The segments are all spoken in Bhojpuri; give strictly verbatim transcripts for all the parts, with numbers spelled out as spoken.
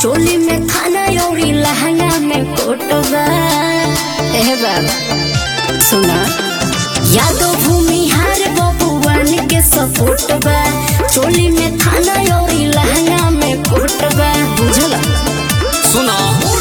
चोली में खाना योरी लहंगा में कोटबा। ए बाबा सुना यादव भूमि हार बबुआन के सपोर्ट बा। चोली में खाना योरी लहंगा में कोटबा बुझला। सुना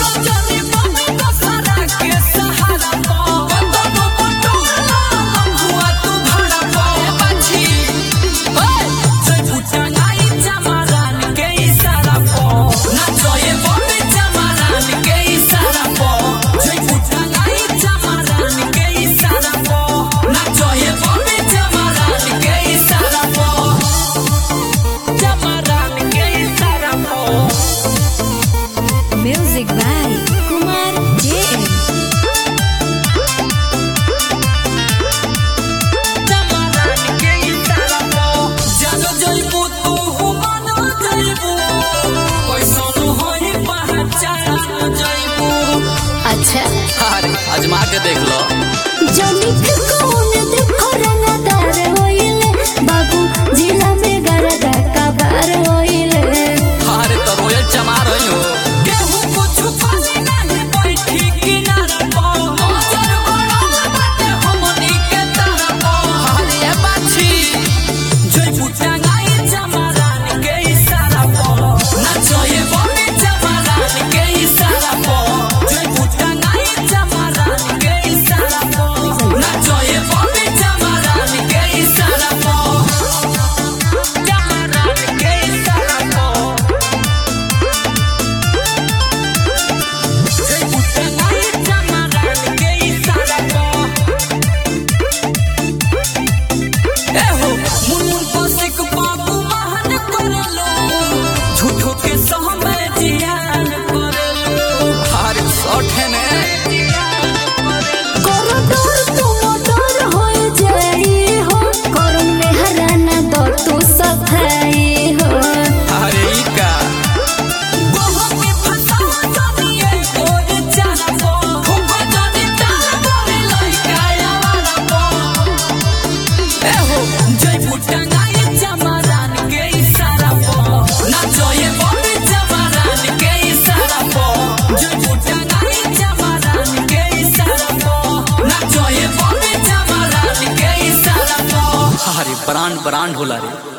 म्यूजिक बाय कुमार जेएम। अच्छा अरे आजमा के देख लो। जनिक कौन देखो रंगदार होइले बाबू जिला में गरदा कबार होइले। अरे तो रोयल चमार हो ब्रांड ब्रांड होला रे।